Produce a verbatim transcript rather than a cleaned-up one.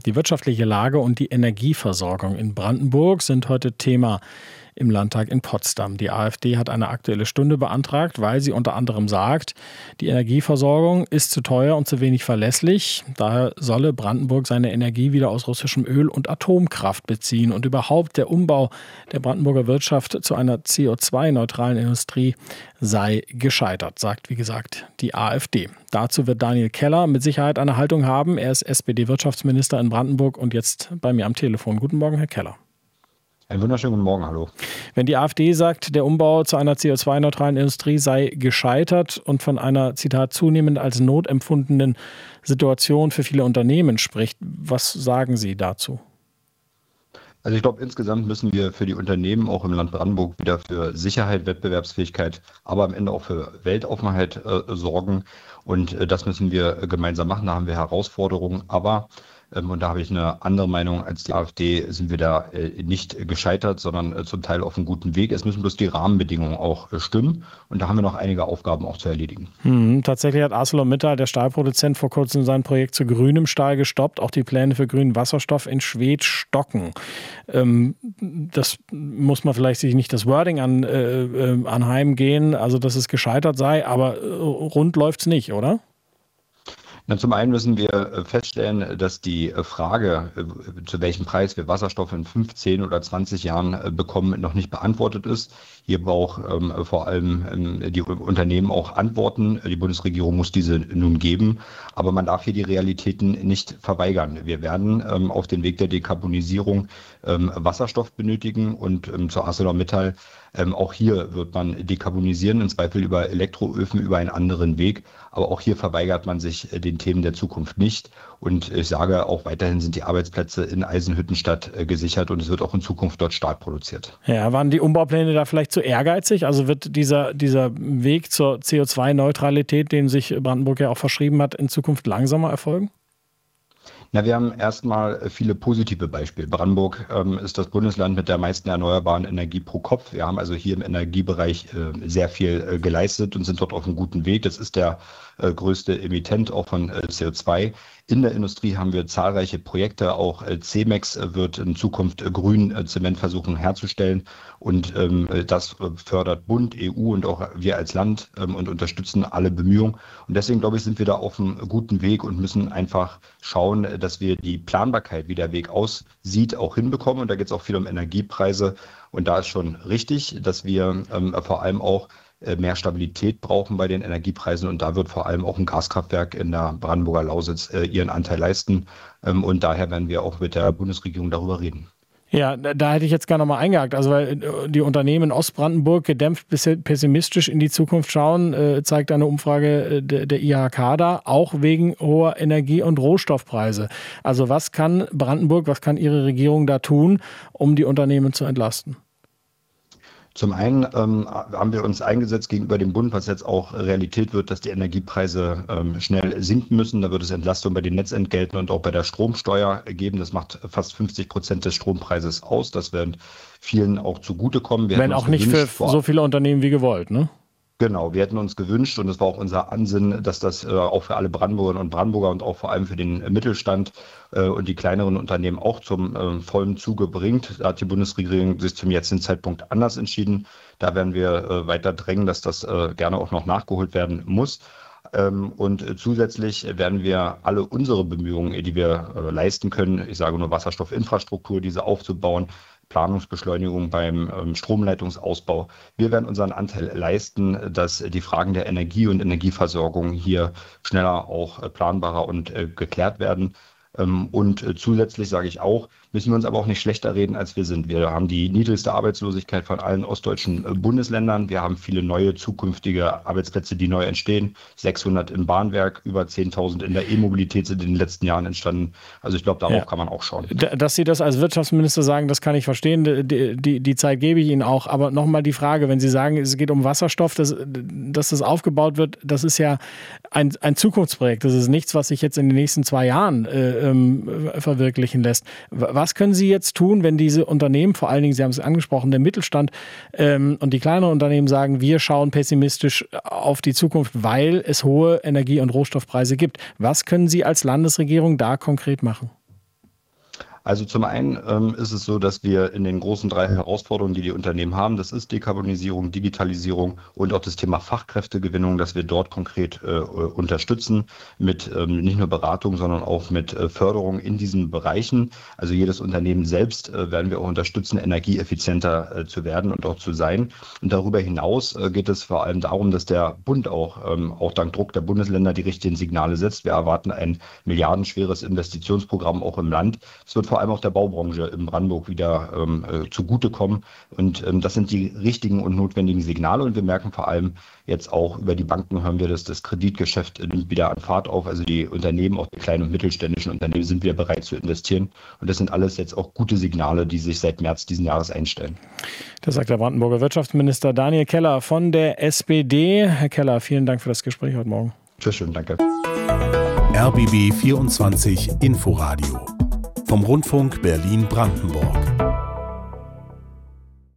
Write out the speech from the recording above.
Die wirtschaftliche Lage und die Energieversorgung in Brandenburg sind heute Thema im Landtag in Potsdam. Die AfD hat eine Aktuelle Stunde beantragt, weil sie unter anderem sagt, die Energieversorgung ist zu teuer und zu wenig verlässlich. Daher solle Brandenburg seine Energie wieder aus russischem Öl und Atomkraft beziehen. Und überhaupt der Umbau der Brandenburger Wirtschaft zu einer C O zwei neutralen Industrie sei gescheitert, sagt wie gesagt die AfD. Dazu wird Daniel Keller mit Sicherheit eine Haltung haben. Er ist S P D-Wirtschaftsminister in Brandenburg und jetzt bei mir am Telefon. Guten Morgen, Herr Keller. Einen wunderschönen guten Morgen, hallo. Wenn die AfD sagt, der Umbau zu einer C O zwei neutralen Industrie sei gescheitert und von einer, Zitat, zunehmend als Not empfundenen Situation für viele Unternehmen spricht, was sagen Sie dazu? Also ich glaube, insgesamt müssen wir für die Unternehmen auch im Land Brandenburg wieder für Sicherheit, Wettbewerbsfähigkeit, aber am Ende auch für Weltoffenheit äh, sorgen. Und äh, das müssen wir gemeinsam machen. Da haben wir Herausforderungen, aber und da habe ich eine andere Meinung als die AfD, sind wir da nicht gescheitert, sondern zum Teil auf einem guten Weg. Es müssen bloß die Rahmenbedingungen auch stimmen. Und da haben wir noch einige Aufgaben auch zu erledigen. Hm, tatsächlich hat ArcelorMittal, der Stahlproduzent, vor kurzem sein Projekt zu grünem Stahl gestoppt. Auch die Pläne für grünen Wasserstoff in Schwedt stocken. Ähm, das muss man vielleicht sich nicht das Wording an, äh, anheimgehen, also dass es gescheitert sei, aber rund läuft es nicht, oder? Na, zum einen müssen wir feststellen, dass die Frage, zu welchem Preis wir Wasserstoff in fünfzehn oder zwanzig Jahren bekommen, noch nicht beantwortet ist. Hier braucht ähm, vor allem ähm, die Unternehmen auch Antworten. Die Bundesregierung muss diese nun geben, aber man darf hier die Realitäten nicht verweigern. Wir werden ähm, auf den Weg der Dekarbonisierung ähm, Wasserstoff benötigen und ähm, zur ArcelorMittal Ähm, auch hier wird man dekarbonisieren, im Zweifel über Elektroöfen, über einen anderen Weg. Aber auch hier verweigert man sich äh, den Themen der Zukunft nicht. Und ich sage, auch weiterhin sind die Arbeitsplätze in Eisenhüttenstadt äh, gesichert und es wird auch in Zukunft dort Stahl produziert. Ja, waren die Umbaupläne da vielleicht zu ehrgeizig? Also wird dieser, dieser Weg zur C O zwei neutralität, den sich Brandenburg ja auch verschrieben hat, in Zukunft langsamer erfolgen? Na, wir haben erstmal viele positive Beispiele. Brandenburg ähm, ist das Bundesland mit der meisten erneuerbaren Energie pro Kopf. Wir haben also hier im Energiebereich äh, sehr viel äh, geleistet und sind dort auf einem guten Weg. Das ist der äh, größte Emittent auch von äh, C O zwei. In der Industrie haben wir zahlreiche Projekte. Auch äh, Cemex äh, wird in Zukunft äh, grünen äh, Zement versuchen herzustellen. Und ähm, das äh, fördert Bund, E U und auch wir als Land ähm, und unterstützen alle Bemühungen. Und deswegen, glaube ich, sind wir da auf einem guten Weg und müssen einfach schauen, dass wir die Planbarkeit, wie der Weg aussieht, auch hinbekommen. Und da geht es auch viel um Energiepreise. Und da ist schon richtig, dass wir ähm, vor allem auch äh, mehr Stabilität brauchen bei den Energiepreisen. Und da wird vor allem auch ein Gaskraftwerk in der Brandenburger Lausitz äh, ihren Anteil leisten. Ähm, und daher werden wir auch mit der Bundesregierung darüber reden. Ja, da hätte ich jetzt gerne nochmal eingehakt. Also weil die Unternehmen in Ostbrandenburg gedämpft bis pessimistisch in die Zukunft schauen, äh, zeigt eine Umfrage der, der I H K da, auch wegen hoher Energie- und Rohstoffpreise. Also was kann Brandenburg, was kann Ihre Regierung da tun, um die Unternehmen zu entlasten? Zum einen ähm, haben wir uns eingesetzt gegenüber dem Bund, was jetzt auch Realität wird, dass die Energiepreise ähm, schnell sinken müssen. Da wird es Entlastung bei den Netzentgelten und auch bei der Stromsteuer geben. Das macht fast fünfzig Prozent des Strompreises aus. Das wird vielen auch zugutekommen. Wir Wenn auch nicht für so viele Unternehmen wie gewollt, ne? Genau, wir hätten uns gewünscht und es war auch unser Ansinnen, dass das äh, auch für alle Brandenburgerinnen und Brandenburger und auch vor allem für den Mittelstand äh, und die kleineren Unternehmen auch zum äh, vollen Zuge bringt. Da hat die Bundesregierung sich zum jetzigen Zeitpunkt anders entschieden. Da werden wir äh, weiter drängen, dass das äh, gerne auch noch nachgeholt werden muss. Ähm, und äh, zusätzlich werden wir alle unsere Bemühungen, die wir äh, leisten können, ich sage nur Wasserstoffinfrastruktur, diese aufzubauen, Planungsbeschleunigung beim ähm, Stromleitungsausbau. Wir werden unseren Anteil leisten, dass die Fragen der Energie und Energieversorgung hier schneller auch äh, planbarer und äh, geklärt werden. Ähm, und äh, zusätzlich sage ich auch, müssen wir uns aber auch nicht schlechter reden, als wir sind. Wir haben die niedrigste Arbeitslosigkeit von allen ostdeutschen äh, Bundesländern. Wir haben viele neue zukünftige Arbeitsplätze, die neu entstehen. sechshundert im Bahnwerk, über zehntausend in der E-Mobilität sind in den letzten Jahren entstanden. Also ich glaube, darauf ja. kann man auch schauen. Dass Sie das als Wirtschaftsminister sagen, das kann ich verstehen. Die, die, die Zeit gebe ich Ihnen auch. Aber nochmal die Frage, wenn Sie sagen, es geht um Wasserstoff, dass, dass das aufgebaut wird, das ist ja ein, ein Zukunftsprojekt. Das ist nichts, was sich jetzt in den nächsten zwei Jahren äh, ähm, verwirklichen lässt. Was können Sie jetzt tun, wenn diese Unternehmen, vor allen Dingen, Sie haben es angesprochen, der Mittelstand ähm, und die kleineren Unternehmen sagen, wir schauen pessimistisch auf die Zukunft, weil es hohe Energie- und Rohstoffpreise gibt. Was können Sie als Landesregierung da konkret machen? Also zum einen ähm, ist es so, dass wir in den großen drei Herausforderungen, die die Unternehmen haben, das ist Dekarbonisierung, Digitalisierung und auch das Thema Fachkräftegewinnung, dass wir dort konkret äh, unterstützen mit ähm, nicht nur Beratung, sondern auch mit äh, Förderung in diesen Bereichen. Also jedes Unternehmen selbst äh, werden wir auch unterstützen, energieeffizienter äh, zu werden und auch zu sein. Und darüber hinaus äh, geht es vor allem darum, dass der Bund auch, ähm, auch dank Druck der Bundesländer die richtigen Signale setzt. Wir erwarten ein milliardenschweres Investitionsprogramm auch im Land. Es wird vor allem auch der Baubranche in Brandenburg wieder ähm, äh, zugutekommen. Und ähm, das sind die richtigen und notwendigen Signale. Und wir merken vor allem jetzt auch über die Banken, hören wir, dass das Kreditgeschäft nimmt wieder an Fahrt auf. Also die Unternehmen, auch die kleinen und mittelständischen Unternehmen, sind wieder bereit zu investieren. Und das sind alles jetzt auch gute Signale, die sich seit März diesen Jahres einstellen. Das sagt der Brandenburger Wirtschaftsminister Daniel Keller von der S P D. Herr Keller, vielen Dank für das Gespräch heute Morgen. Tschüss, schön, danke. R B B vierundzwanzig Inforadio vom Rundfunk Berlin-Brandenburg.